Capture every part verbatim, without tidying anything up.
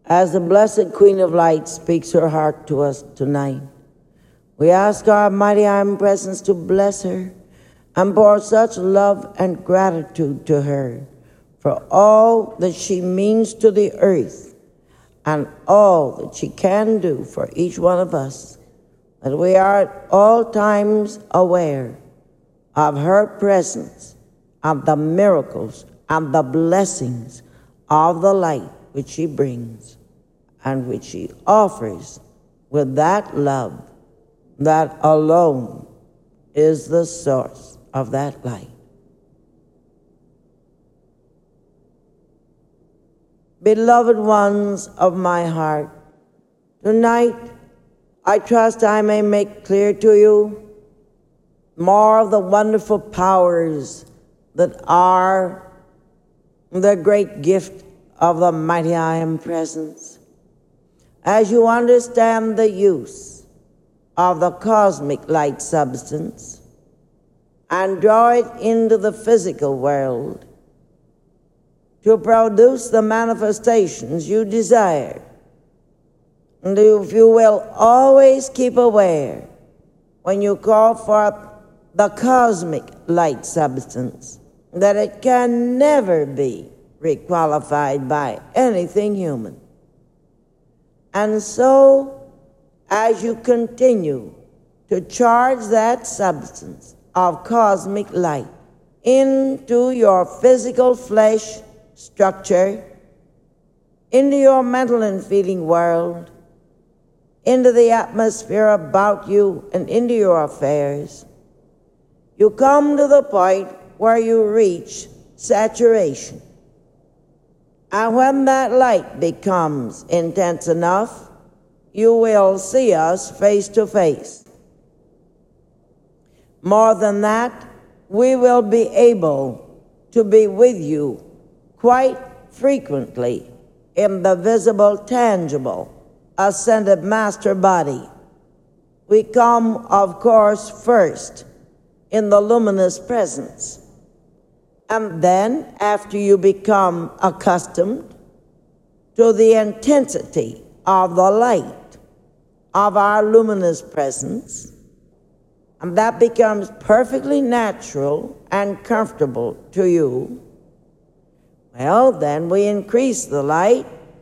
As the Blessed Queen of Light speaks her heart to us tonight, we ask our mighty Iron Presence to bless her and pour such love and gratitude to her for all that she means to the earth and all that she can do for each one of us, that we are at all times aware of her presence, of the miracles and the blessings of the light which she brings and which she offers with that love that alone is the source of that light. Beloved ones of my heart, tonight I trust I may make clear to you more of the wonderful powers that are the great gift of the mighty I Am Presence. As you understand the use of the cosmic light substance and draw it into the physical world to produce the manifestations you desire, and if you will always keep aware when you call for the cosmic light substance that it can never be requalified by anything human. And so, as you continue to charge that substance of cosmic light into your physical flesh structure, into your mental and feeling world, into the atmosphere about you and into your affairs, you come to the point where you reach saturation. And when that light becomes intense enough, you will see us face to face. More than that, we will be able to be with you quite frequently in the visible, tangible, ascended master body. We come, of course, first in the luminous presence. And then, after you become accustomed to the intensity of the light of our luminous presence, and that becomes perfectly natural and comfortable to you, well, then we increase the light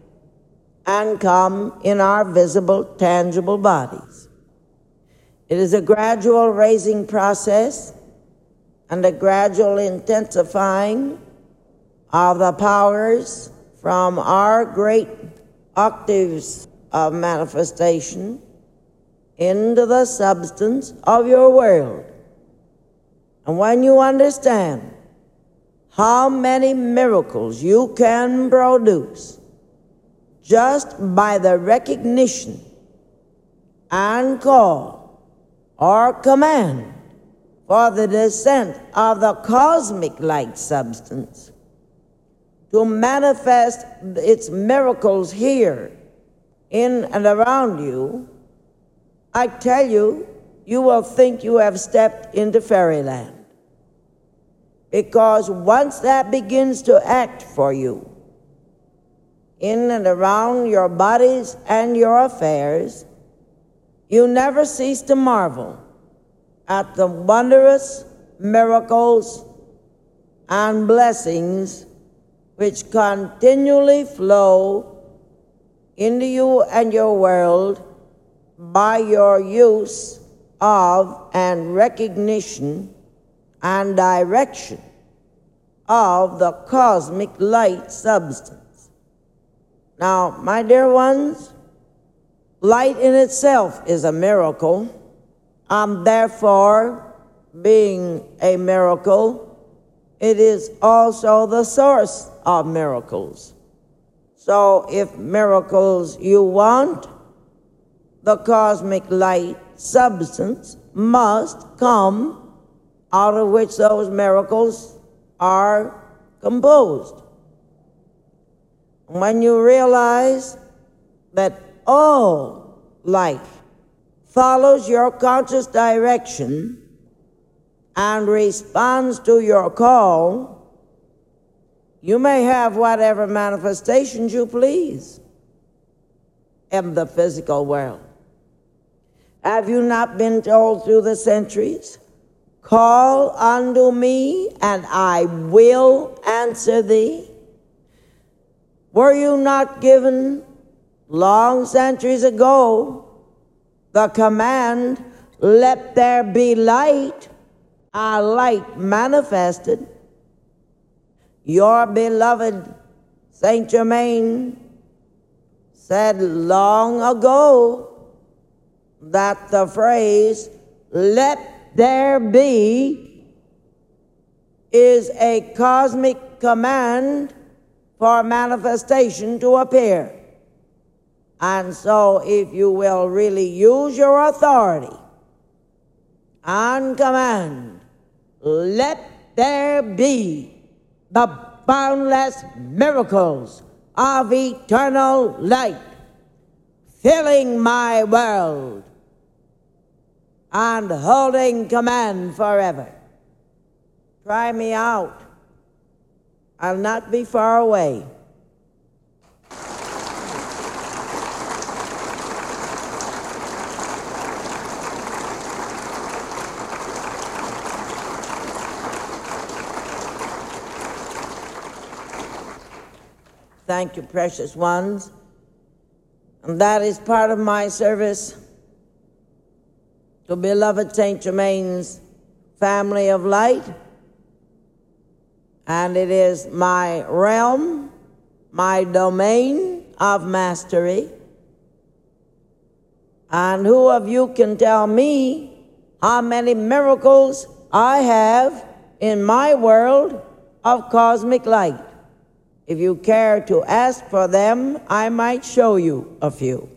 and come in our visible, tangible bodies. It is a gradual raising process and a gradual intensifying of the powers from our great octaves of manifestation into the substance of your world. And when you understand how many miracles you can produce just by the recognition and call or command for the descent of the cosmic light substance to manifest its miracles here in and around you, I tell you, you will think you have stepped into fairyland. Because once that begins to act for you in and around your bodies and your affairs, you never cease to marvel at the wondrous miracles and blessings which continually flow into you and your world by your use of and recognition and direction of the cosmic light substance. Now, my dear ones, light in itself is a miracle, and therefore, being a miracle, it is also the source of miracles. So if miracles you want, the cosmic light substance must come out of which those miracles are composed. When you realize that all life follows your conscious direction and responds to your call, you may have whatever manifestations you please. in the physical world. Have you not been told through the centuries, call unto me and I will answer thee? Were you not given long centuries ago the command, let there be light, a light manifested? Your beloved Saint Germain said long ago that the phrase, let there be, is a cosmic command for manifestation to appear. And so if you will really use your authority and command, let there be the boundless miracles of eternal light filling my world and holding command forever. Try me out. I'll not be far away. Thank you, precious ones. And that is part of my service to beloved Saint Germain's family of light. And it is my realm, my domain of mastery. And who of you can tell me how many miracles I have in my world of cosmic light? If you care to ask for them, I might show you a few.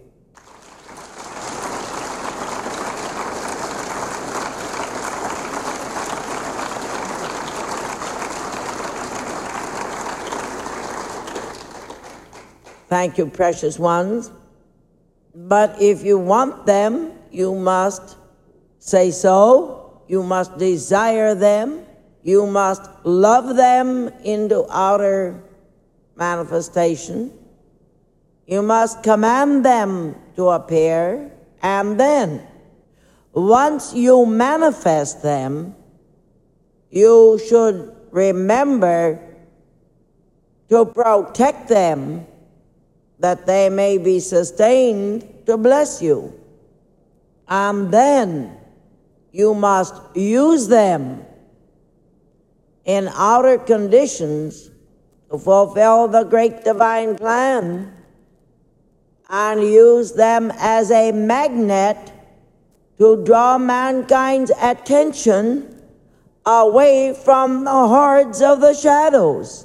Thank you, precious ones. But if you want them, you must say so. You must desire them. You must love them into outer manifestation. You must command them to appear, and then, once you manifest them, you should remember to protect them, that they may be sustained to bless you. And then you must use them in outer conditions to fulfill the great divine plan, and use them as a magnet to draw mankind's attention away from the hordes of the shadows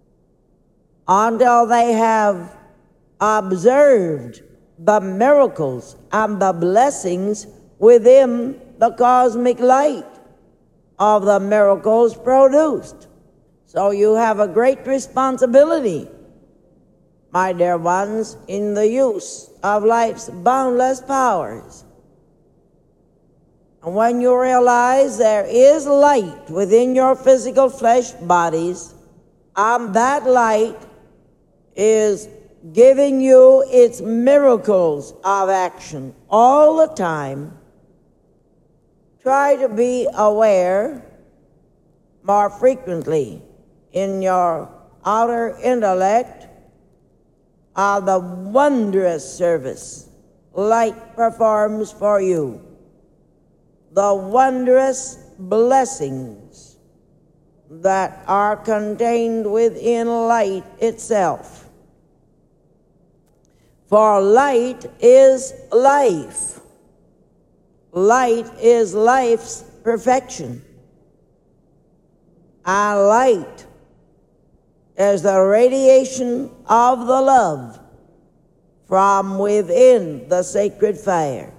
until they have observed the miracles and the blessings within the cosmic light of the miracles produced. So you have a great responsibility, my dear ones, in the use of life's boundless powers. And when you realize there is light within your physical flesh bodies, and that light is giving you its miracles of action all the time, try to be aware more frequently in your outer intellect of the wondrous service light performs for you, the wondrous blessings that are contained within light itself. For light is life. Light is life's perfection. And light is the radiation of the love from within the sacred fire.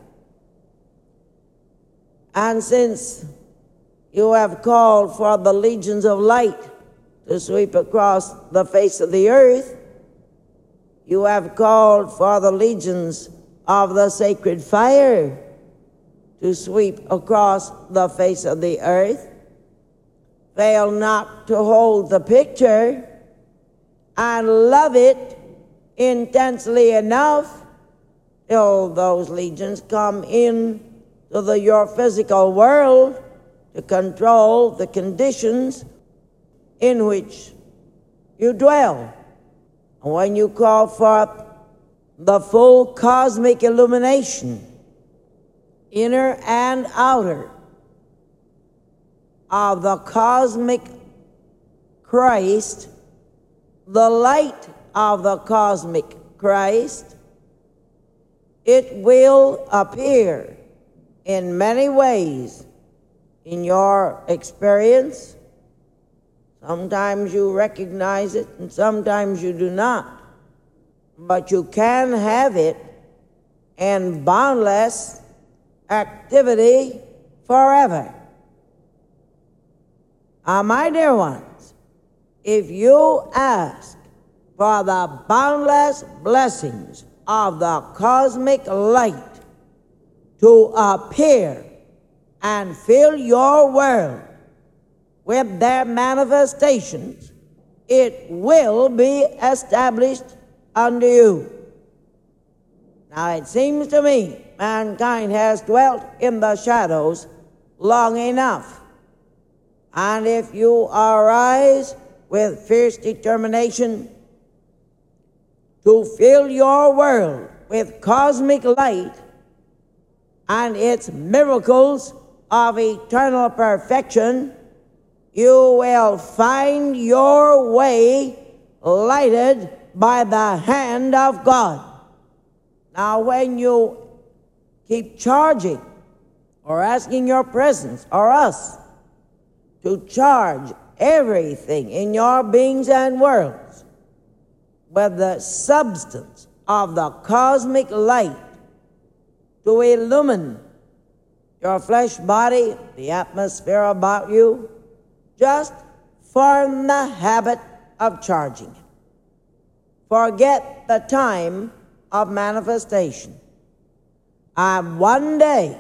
And since you have called for the legions of light to sweep across the face of the earth, you have called for the legions of the sacred fire to sweep across the face of the earth. Fail not to hold the picture and love it intensely enough till those legions come in to the, your physical world to control the conditions in which you dwell. And when you call forth the full cosmic illumination, inner and outer, of the cosmic Christ, the light of the cosmic Christ, it will appear in many ways in your experience. Sometimes you recognize it and sometimes you do not. But you can have it in boundless activity forever. Now, my dear ones, if you ask for the boundless blessings of the cosmic light to appear and fill your world with their manifestations, it will be established unto you. Now, it seems to me mankind has dwelt in the shadows long enough. And if you arise with fierce determination to fill your world with cosmic light and its miracles of eternal perfection, you will find your way lighted by the hand of God. Now, when you keep charging or asking your presence or us to charge everything in your beings and worlds with the substance of the cosmic light to illumine your flesh body, the atmosphere about you, just form the habit of charging it. Forget the time of manifestation. And one day,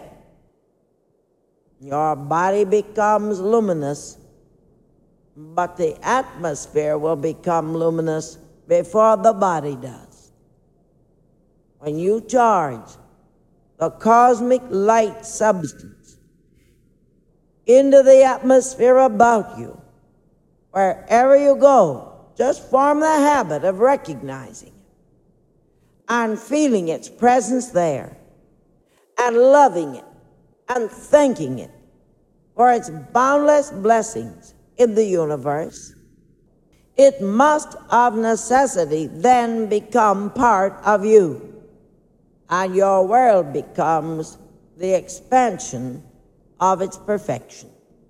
your body becomes luminous, but the atmosphere will become luminous before the body does. When you charge the cosmic light substance into the atmosphere about you, wherever you go, just form the habit of recognizing it and feeling its presence there and loving it and thanking it for its boundless blessings in the universe. It must of necessity then become part of you, and your world becomes the expansion of its perfection.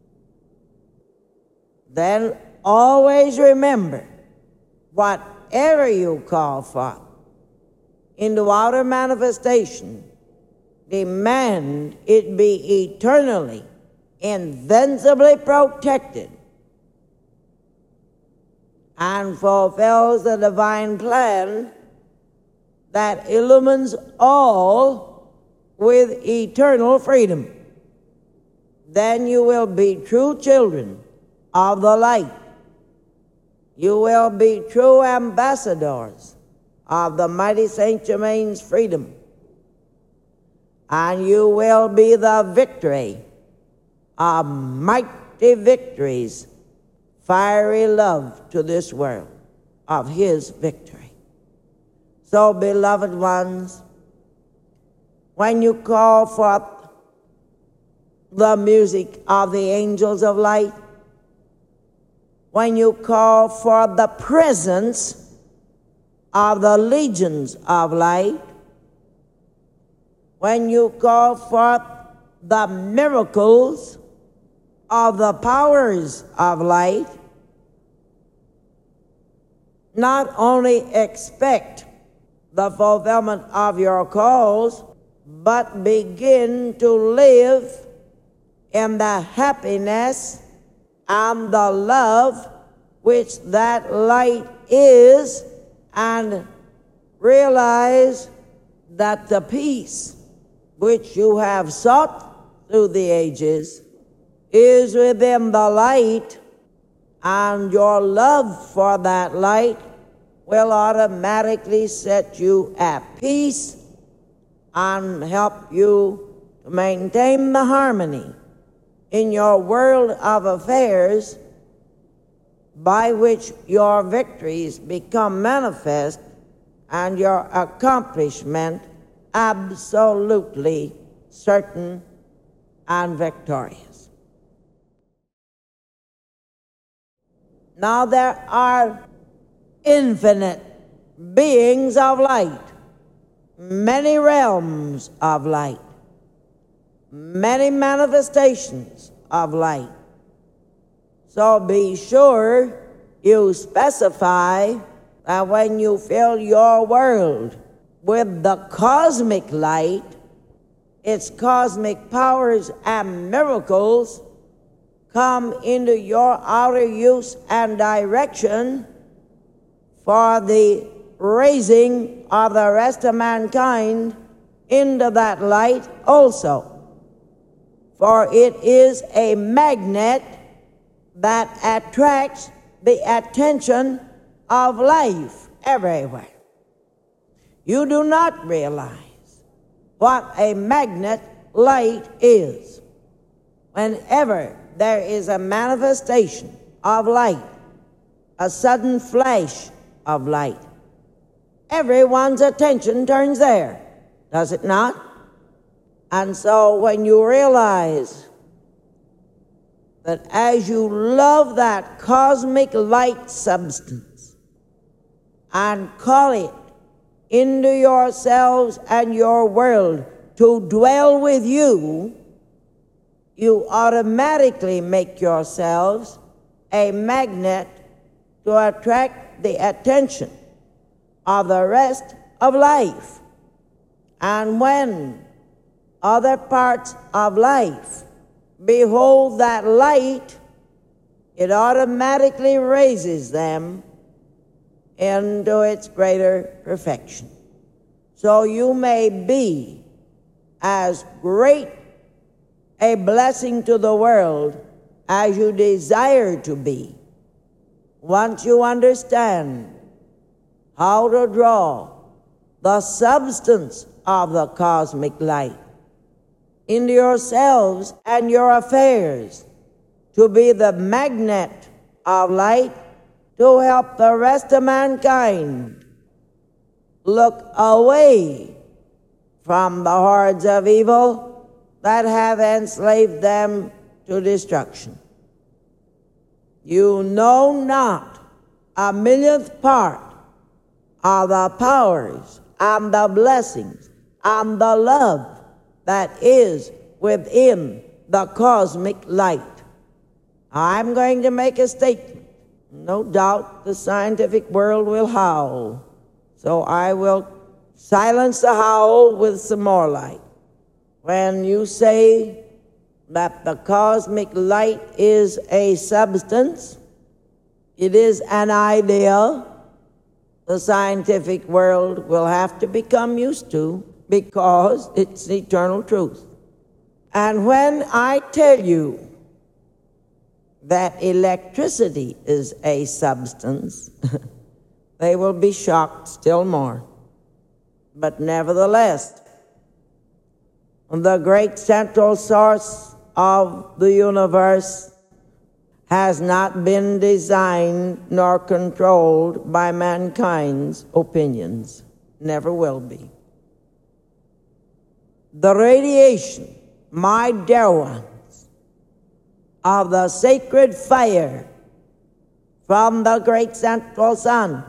Then always remember, whatever you call for into outer manifestation, demand it be eternally, invincibly protected, and fulfills the divine plan that illumines all with eternal freedom. Then you will be true children of the light. You will be true ambassadors of the mighty Saint Germain's freedom. And you will be the victory of mighty victories, fiery love to this world of his victory. So, beloved ones, when you call forth the music of the angels of light, when you call for the presence of the legions of light, when you call forth the miracles of the powers of light, not only expect the fulfillment of your calls, but begin to live in the happiness and the love which that light is, and realize that the peace which you have sought through the ages is within the light, and your love for that light will automatically set you at peace and help you to maintain the harmony in your world of affairs by which your victories become manifest and your accomplishment absolutely certain and victorious. Now there are infinite beings of light, many realms of light, many manifestations of light. So be sure you specify that when you fill your world with the cosmic light, its cosmic powers and miracles come into your outer use and direction for the raising of the rest of mankind into that light also. For it is a magnet that attracts the attention of life everywhere. You do not realize what a magnet light is. Whenever there is a manifestation of light, a sudden flash of light, everyone's attention turns there, does it not? And so when you realize that as you love that cosmic light substance and call it into yourselves and your world to dwell with you, you automatically make yourselves a magnet to attract the attention of the rest of life. And when other parts of life behold that light, it automatically raises them into its greater perfection. So you may be as great a blessing to the world as you desire to be, once you understand how to draw the substance of the cosmic light into yourselves and your affairs to be the magnet of light to help the rest of mankind look away from the hordes of evil that have enslaved them to destruction. You know not a millionth part of the powers and the blessings and the love that is within the cosmic light. I'm going to make a statement. No doubt the scientific world will howl, so I will silence the howl with some more light. When you say that the cosmic light is a substance, it is an idea the scientific world will have to become used to because it's eternal truth. And when I tell you that electricity is a substance, they will be shocked still more. But nevertheless, the great central source of the universe has not been designed nor controlled by mankind's opinions. Never will be. The radiation, my dear ones, of the sacred fire from the great central sun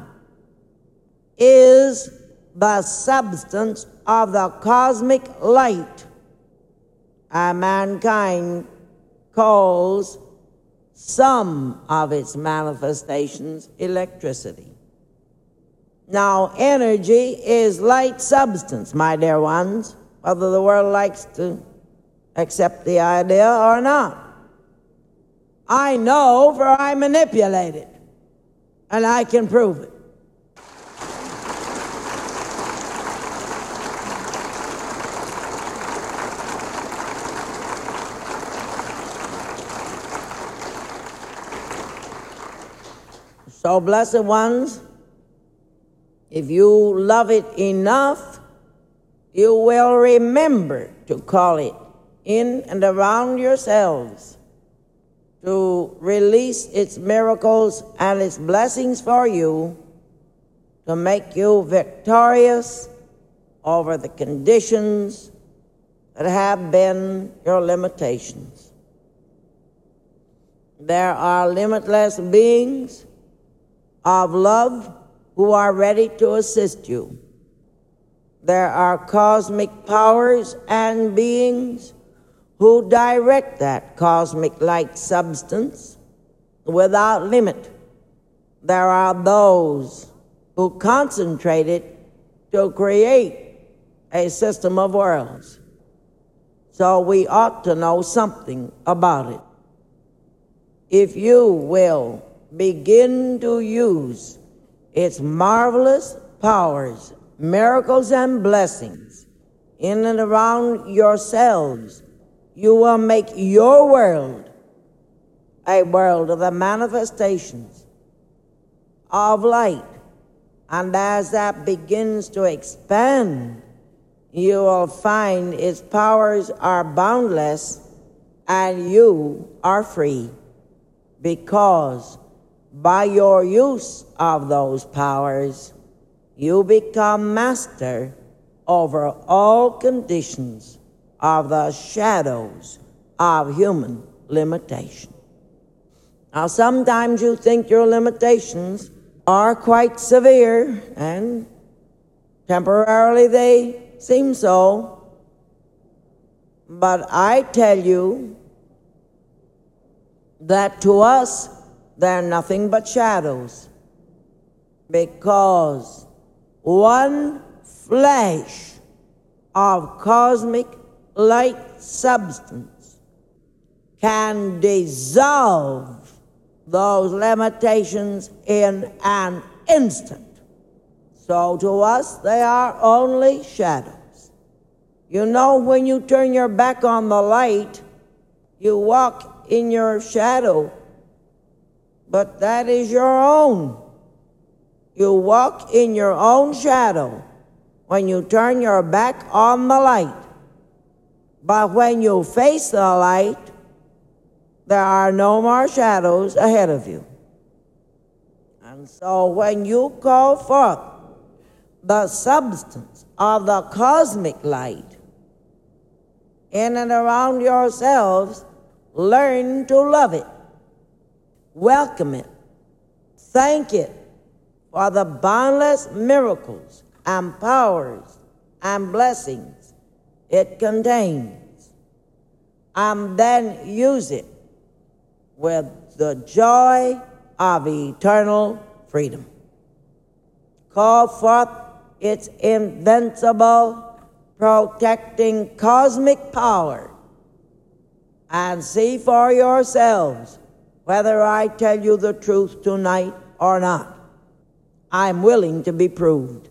is the substance of the cosmic light, and mankind calls some of its manifestations electricity. Now, energy is light substance, my dear ones, whether the world likes to accept the idea or not. I know, for I manipulate it, and I can prove it. So, blessed ones, if you love it enough, you will remember to call it in and around yourselves to release its miracles and its blessings for you, to make you victorious over the conditions that have been your limitations. There are limitless beings of love who are ready to assist you. There are cosmic powers and beings who direct that cosmic light substance without limit. There are those who concentrate it to create a system of worlds. So we ought to know something about it. If you will begin to use its marvelous powers, miracles, and blessings in and around yourselves, you will make your world a world of the manifestations of light. And as that begins to expand, you will find its powers are boundless and you are free, because by your use of those powers, you become master over all conditions of the shadows of human limitation. Now, sometimes you think your limitations are quite severe, and temporarily they seem so. But I tell you that to us, they're nothing but shadows, because one flash of cosmic light substance can dissolve those limitations in an instant. So to us, they are only shadows. You know, when you turn your back on the light, you walk in your shadow, but that is your own. You walk in your own shadow when you turn your back on the light. But when you face the light, there are no more shadows ahead of you. And so when you call forth the substance of the cosmic light in and around yourselves, learn to love it, welcome it, thank it for the boundless miracles and powers and blessings it contains, and then use it with the joy of eternal freedom. Call forth its invincible, protecting cosmic power, and see for yourselves whether I tell you the truth tonight or not. I'm willing to be proved.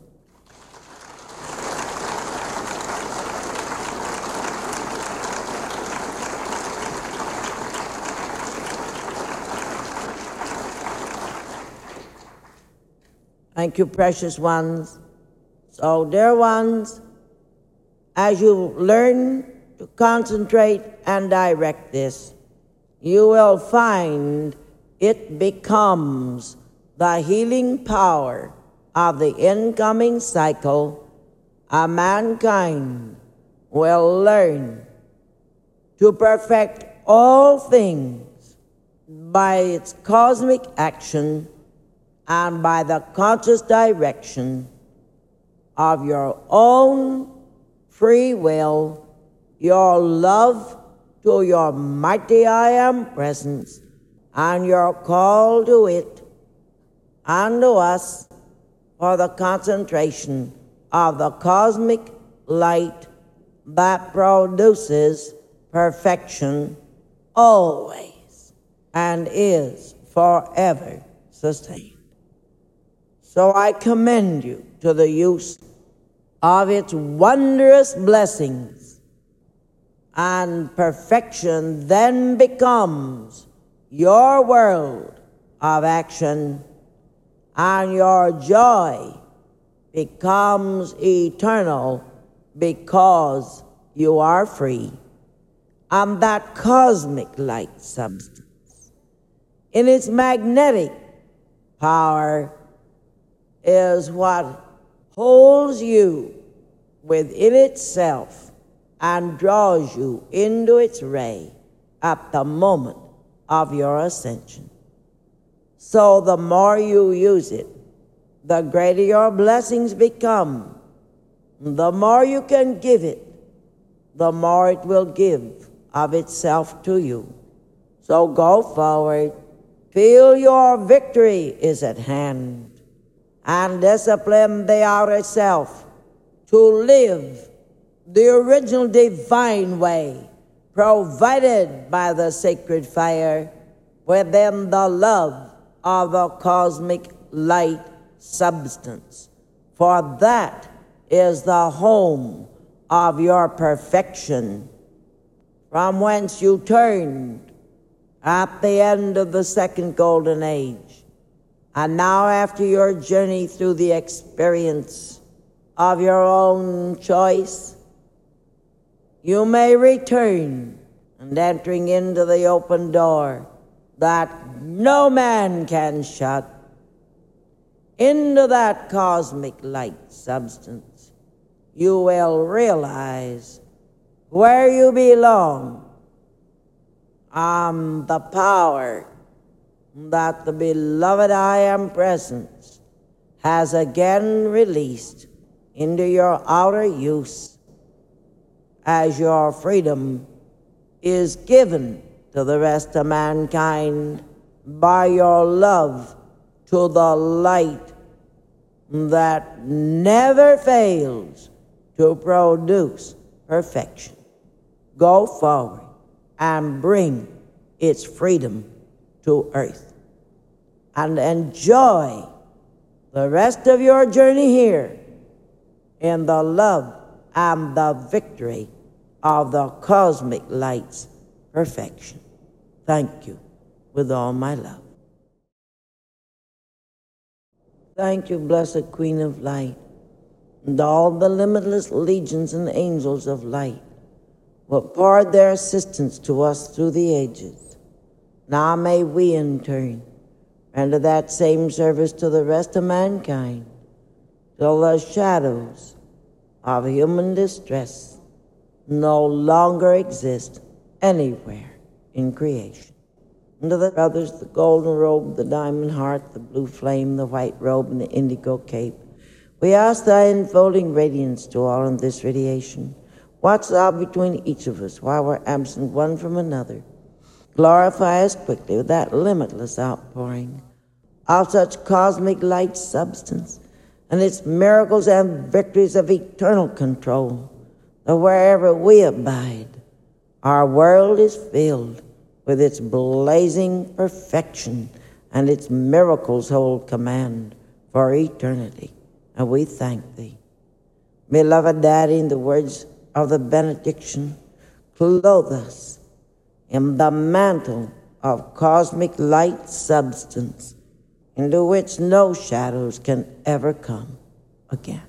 Thank you, precious ones. So, dear ones, as you learn to concentrate and direct this, you will find it becomes the healing power of the incoming cycle, and mankind will learn to perfect all things by its cosmic action and by the conscious direction of your own free will, your love to your mighty I Am presence, and your call to it and to us for the concentration of the cosmic light that produces perfection always and is forever sustained. So I commend you to the use of its wondrous blessings, and perfection then becomes your world of action, and your joy becomes eternal because you are free. And that cosmic light substance, in its magnetic power, is what holds you within itself and draws you into its ray at the moment of your ascension. So the more you use it, the greater your blessings become. The more you can give it, the more it will give of itself to you. So go forward. Feel your victory is at hand, and discipline the outer self to live the original divine way provided by the sacred fire within the love of the cosmic light substance. For that is the home of your perfection, from whence you turned at the end of the second golden age. And now, after your journey through the experience of your own choice, you may return, and entering into the open door that no man can shut, into that cosmic light substance, you will realize where you belong, and the power that the beloved I Am Presence has again released into your outer use, as your freedom is given to the rest of mankind by your love to the light that never fails to produce perfection. Go forward and bring its freedom to earth, and enjoy the rest of your journey here in the love and the victory of the cosmic light's perfection. Thank you with all my love. Thank you, blessed Queen of Light, and all the limitless legions and angels of light who have poured their assistance to us through the ages. Now may we in turn render that same service to the rest of mankind, till the shadows of human distress no longer exist anywhere in creation. And to the brothers, the golden robe, the diamond heart, the blue flame, the white robe, and the indigo cape, we ask thy enfolding radiance to all in this radiation. Watch thou between each of us while we're absent one from another. Glorify us quickly with that limitless outpouring of such cosmic light substance and its miracles and victories of eternal control, that wherever we abide, our world is filled with its blazing perfection, and its miracles hold command for eternity. And we thank thee. Beloved Daddy, in the words of the benediction, clothe us in the mantle of cosmic light substance, into which no shadows can ever come again.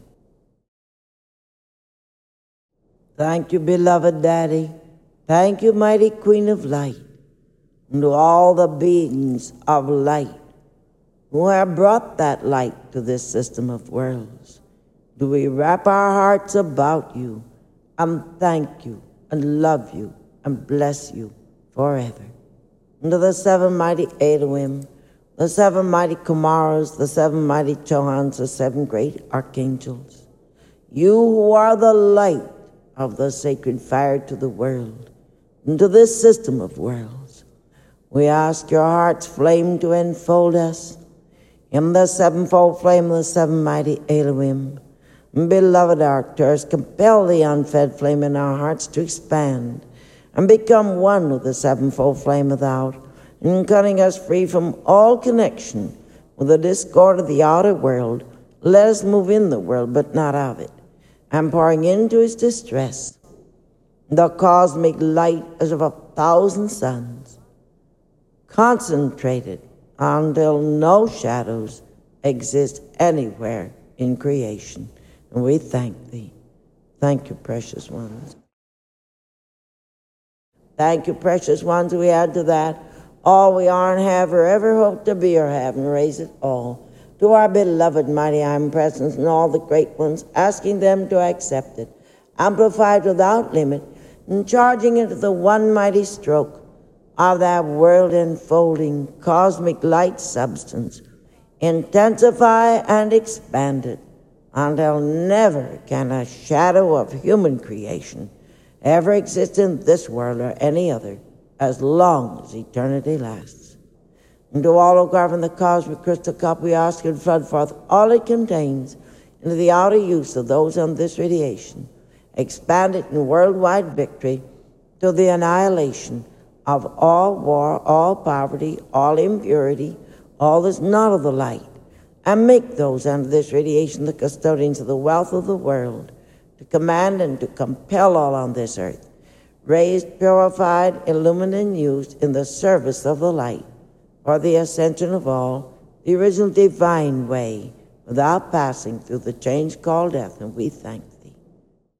Thank you, beloved Daddy. Thank you, mighty Queen of Light, and to all the beings of light who have brought that light to this system of worlds. Do we wrap our hearts about you and thank you and love you and bless you forever. And to the seven mighty Elohim, the seven mighty Kumaras, the seven mighty Chohans, the seven great archangels, you who are the light of the sacred fire to the world, and to this system of worlds, we ask your heart's flame to enfold us in the sevenfold flame of the seven mighty Elohim. Beloved Arcturus, compel the unfed flame in our hearts to expand and become one with the sevenfold flame without, and cutting us free from all connection with the discord of the outer world. Let us move in the world, but not of it, and pouring into its distress the cosmic light as of a thousand suns, concentrated until no shadows exist anywhere in creation. And we thank thee. Thank you, precious ones. Thank you, precious ones. We add to that all we are and have or ever hope to be or have, and raise it all to our beloved mighty omnipresence and all the great ones, asking them to accept it, amplified without limit, and charging into the one mighty stroke of that world-enfolding cosmic light substance, intensify and expand it until never can a shadow of human creation ever exist in this world or any other as long as eternity lasts. And to all who govern the cosmic crystal cup, we ask you to flood forth all it contains into the outer use of those on this radiation. Expand it in worldwide victory to the annihilation of all war, all poverty, all impurity, all that's not of the light, and make those under this radiation the custodians of the wealth of the world, to command and to compel all on this earth, raised, purified, illumined, and used in the service of the light, for the ascension of all, the original divine way, without passing through the change called death, and we thank